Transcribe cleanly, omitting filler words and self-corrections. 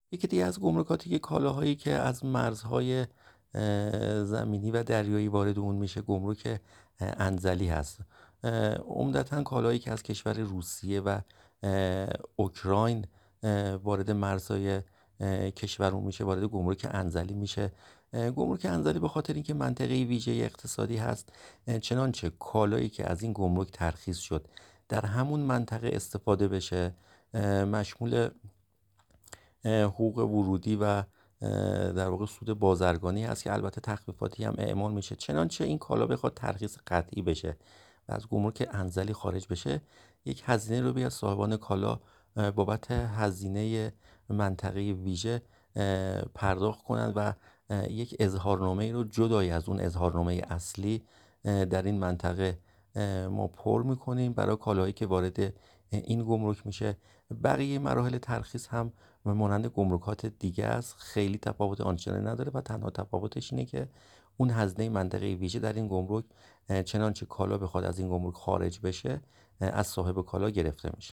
یکی دیگه از گمرکاتی که کالاهایی که از مرزهای زمینی و دریایی وارد اون میشه گمرک انزلی هست. عمدتا کالایی که از کشور روسیه و اوکراین وارد مرزهای کشور میشه وارد گمرک انزلی میشه. گمرک انزلی به خاطر اینکه منطقه ویژه اقتصادی هست، چنانچه کالایی که از این گمرک ترخیص شد در همون منطقه استفاده بشه مشمول حقوق ورودی و در واقع سود بازرگانی هست که البته تخفیفاتی هم اعمال میشه. چنانچه این کالا بخواد ترخیص قطعی بشه و از گمرک انزلی خارج بشه، یک هزینه رو از صاحبان کالا بابت هزینه منطقه ویژه پرداخت کنند و یک اظهارنامه رو جدای از اون اظهارنامه اصلی در این منطقه ما پر میکنیم برای کالاهایی که وارد این گمرک میشه. بقیه مراحل ترخیص هم مانند گمرکات دیگه است، خیلی تفاوت آنچنانی نداره و تنها تفاوتش اینه که اون هزینه منطقه ویژه در این گمرک چنانچه کالا بخواد از این گمرک خارج بشه از صاحب کالا گرفته میشه.